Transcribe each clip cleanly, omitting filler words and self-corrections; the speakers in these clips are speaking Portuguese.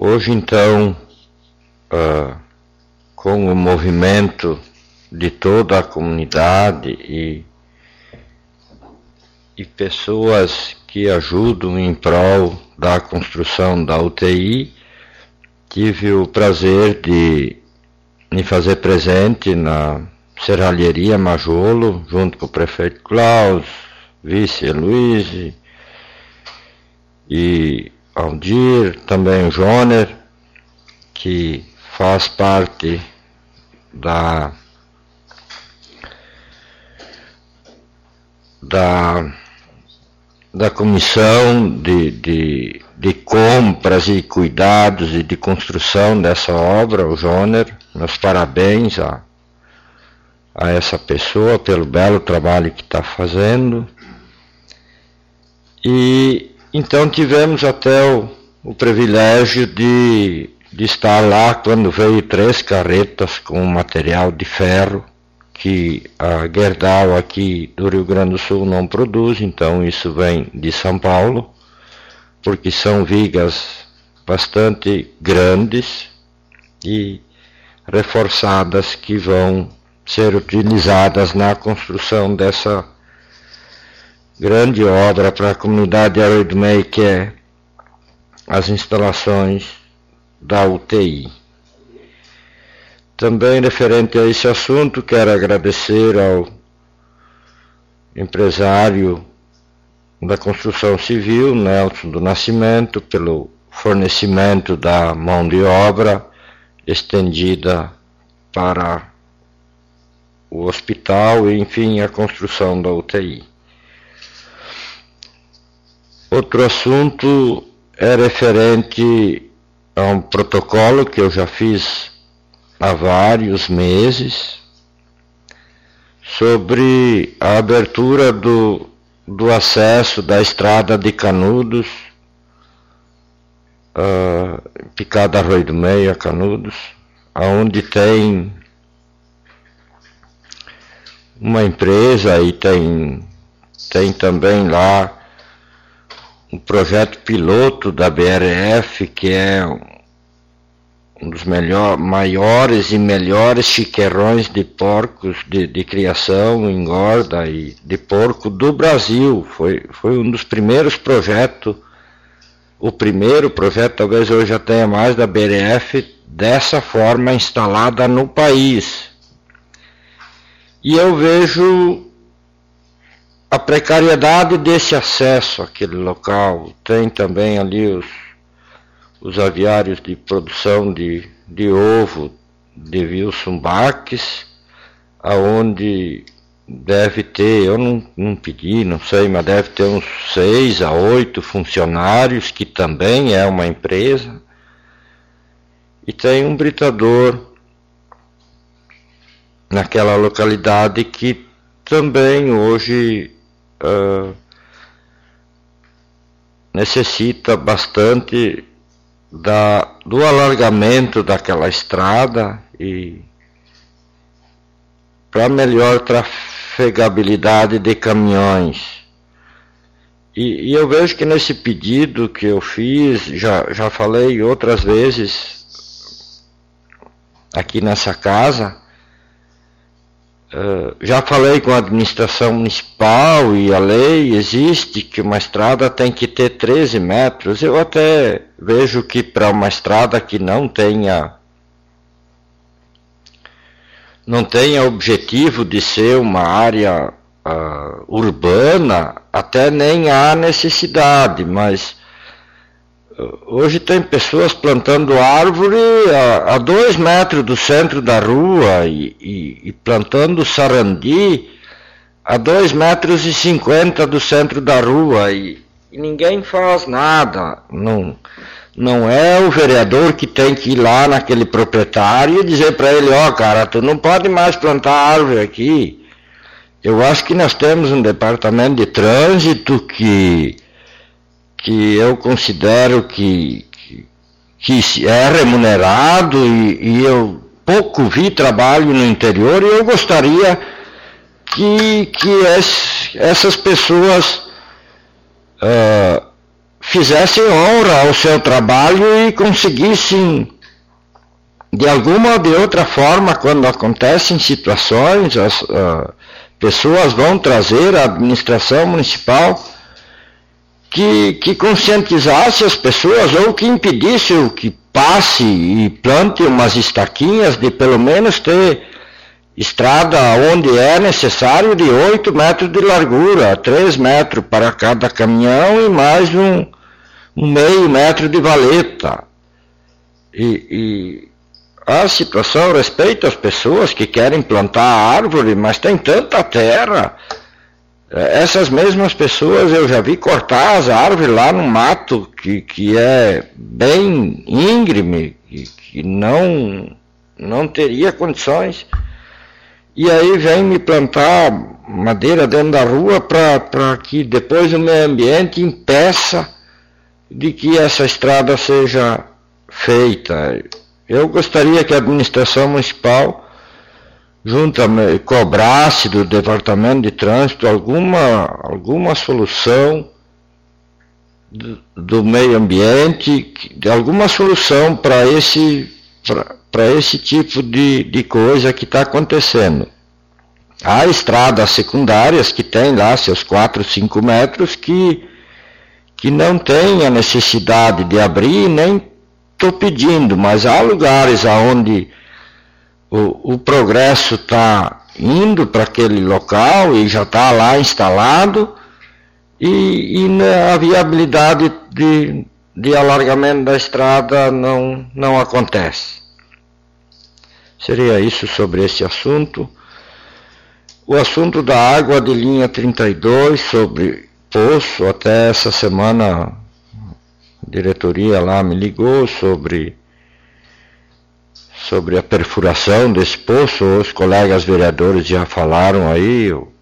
Hoje, então, com o movimento de toda a comunidade e pessoas que ajudam em prol da construção da UTI, tive o prazer de me fazer presente na Serralheria Majolo, junto com o prefeito Klaus, vice Luiz e Aldir, também o Joner, que faz parte da comissão de compras e cuidados e de construção dessa obra, o Joner. Meus parabéns a essa pessoa pelo belo trabalho que está fazendo. E então tivemos até o privilégio de estar lá quando veio 3 carretas com material de ferro que a Gerdau aqui do Rio Grande do Sul não produz, então isso vem de São Paulo, porque são vigas bastante grandes e reforçadas que vão ser utilizadas na construção dessa grande obra para a comunidade de Arroio do Meio, que é as instalações da UTI. Também referente a esse assunto, quero agradecer ao empresário da construção civil, Nelson do Nascimento, pelo fornecimento da mão de obra estendida para o hospital e, enfim, a construção da UTI. Outro assunto é referente a um protocolo que eu já fiz há vários meses sobre a abertura do acesso da estrada de Canudos, Picada Arroio do Meio a Canudos, onde tem uma empresa e tem também lá um projeto piloto da BRF, que é um dos maiores e melhores chiqueirões de porcos de criação, engorda e de porco do Brasil. Foi um dos primeiros projetos, o primeiro projeto, talvez hoje já tenha mais, da BRF dessa forma instalada no país. E eu vejo a precariedade desse acesso àquele local. Tem também ali os aviários de produção de ovo de Wilson Baques, aonde deve ter, eu não pedi, não sei, mas deve ter uns 6 a 8 funcionários, que também é uma empresa. E tem um britador naquela localidade que também hoje necessita bastante do alargamento daquela estrada e para melhor trafegabilidade de caminhões. E eu vejo que nesse pedido que eu fiz, já falei outras vezes aqui nessa casa, já falei com a administração municipal e a lei existe que uma estrada tem que ter 13 metros. Eu até vejo que para uma estrada que não tenha objetivo de ser uma área urbana, até nem há necessidade, mas hoje tem pessoas plantando árvore a 2 metros do centro da rua e plantando sarandi a 2,50 metros do centro da rua e ninguém faz nada. Não é o vereador que tem que ir lá naquele proprietário e dizer para ele, cara, tu não pode mais plantar árvore aqui. Eu acho que nós temos um departamento de trânsito que eu considero que é remunerado e eu pouco vi trabalho no interior, e eu gostaria que essas pessoas fizessem honra ao seu trabalho e conseguissem, de alguma ou de outra forma, quando acontecem situações, as pessoas vão trazer à administração municipal que conscientizasse as pessoas ou que impedisse o que passe e plante umas estaquinhas de pelo menos ter estrada onde é necessário de 8 metros de largura, 3 metros para cada caminhão e mais um meio metro de valeta. E a situação respeita as pessoas que querem plantar árvore, mas tem tanta terra. Essas mesmas pessoas eu já vi cortar as árvores lá no mato que é bem íngreme, que não teria condições. E aí vem me plantar madeira dentro da rua para que depois o meio ambiente impeça de que essa estrada seja feita. Eu gostaria que a administração municipal cobrasse do Departamento de Trânsito alguma solução do meio ambiente, alguma solução para esse tipo de coisa que está acontecendo. Há estradas secundárias que têm lá seus 4, 5 metros que não tem a necessidade de abrir, nem estou pedindo, mas há lugares onde o progresso está indo para aquele local e já está lá instalado e a viabilidade de alargamento da estrada não acontece. Seria isso sobre esse assunto. O assunto da água de linha 32, sobre poço, até essa semana a diretoria lá me ligou sobre a perfuração desse poço. Os colegas vereadores já falaram aí, o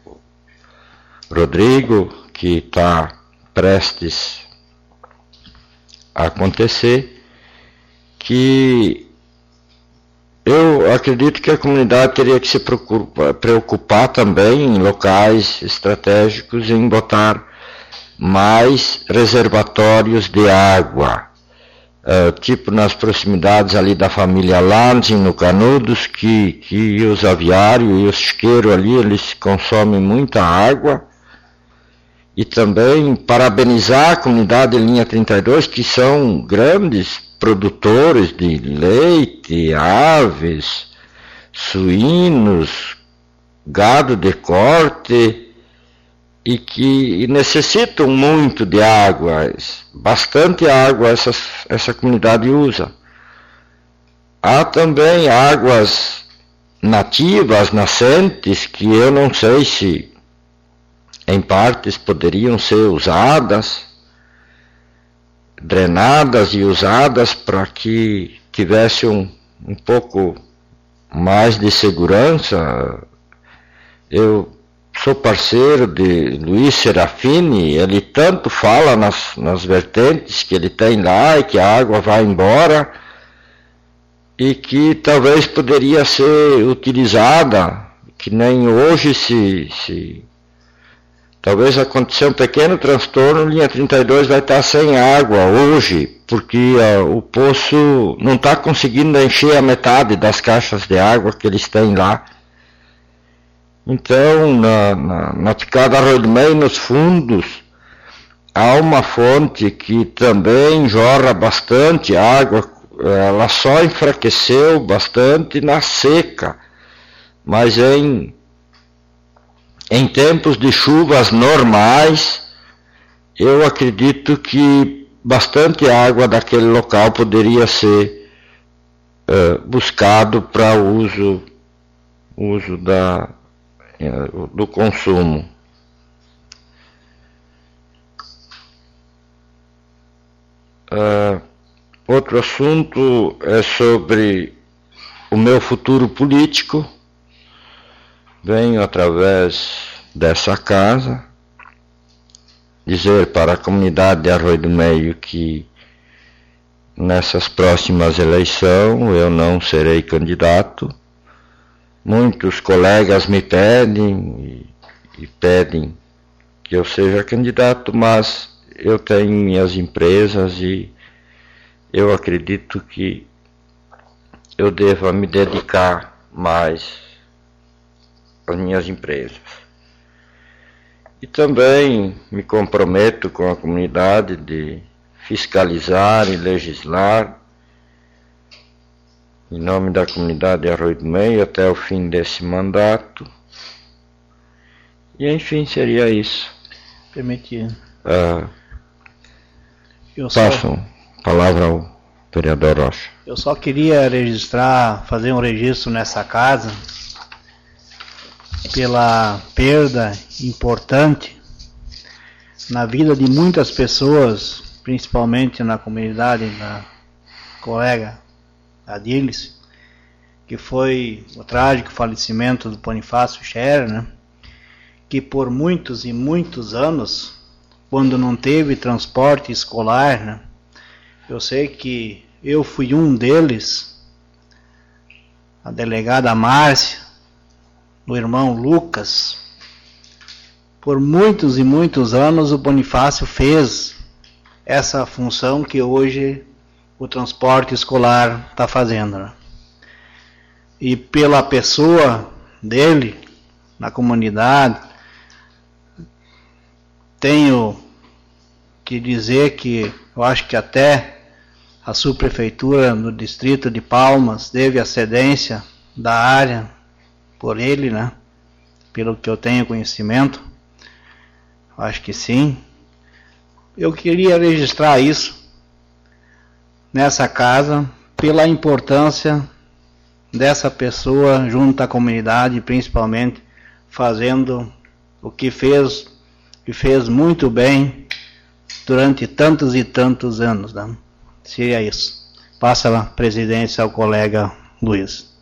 Rodrigo, que está prestes a acontecer, que eu acredito que a comunidade teria que se preocupar também em locais estratégicos em botar mais reservatórios de água, tipo nas proximidades ali da família Lansing, no Canudos, que os aviários e os chiqueiros ali, eles consomem muita água. E também parabenizar a comunidade de linha 32, que são grandes produtores de leite, aves, suínos, gado de corte, e que necessitam muito de água, bastante água essa comunidade usa. Há também águas nativas, nascentes, que eu não sei se em partes poderiam ser usadas, drenadas e usadas para que tivesse um pouco mais de segurança. Eu sou parceiro de Luiz Serafini, ele tanto fala nas vertentes que ele tem lá e que a água vai embora e que talvez poderia ser utilizada, que nem hoje talvez acontecer um pequeno transtorno, linha 32 vai estar sem água hoje, porque o poço não está conseguindo encher a metade das caixas de água que eles têm lá. Então, na picada Arroio do Meio, nos fundos, há uma fonte que também jorra bastante água, ela só enfraqueceu bastante na seca, mas em tempos de chuvas normais, eu acredito que bastante água daquele local poderia ser buscado para uso do consumo. Outro assunto é sobre o meu futuro político. Venho através dessa casa dizer para a comunidade de Arroio do Meio que nessas próximas eleições eu não serei candidato. Muitos colegas me pedem e pedem que eu seja candidato, mas eu tenho minhas empresas e eu acredito que eu deva me dedicar mais às minhas empresas. E também me comprometo com a comunidade de fiscalizar e legislar em nome da comunidade de Arroio do Meio até o fim desse mandato. E enfim, seria isso. Permitir. Passo a palavra ao vereador Rocha. Eu só queria fazer um registro nessa casa pela perda importante na vida de muitas pessoas, principalmente na comunidade da colega Adílice, que foi o trágico falecimento do Bonifácio Scherer, né? Que por muitos e muitos anos, quando não teve transporte escolar, né? Eu sei que eu fui um deles, a delegada Márcia, o irmão Lucas. Por muitos e muitos anos o Bonifácio fez essa função que hoje o transporte escolar está fazendo, né? E pela pessoa dele, na comunidade, tenho que dizer que eu acho que até a subprefeitura no distrito de Palmas teve a cedência da área por ele, né? Pelo que eu tenho conhecimento, acho que sim. Eu queria registrar isso nessa casa pela importância dessa pessoa junto à comunidade, principalmente fazendo o que fez e fez muito bem durante tantos e tantos anos, né? Seria isso. Passa a presidência ao colega Luiz.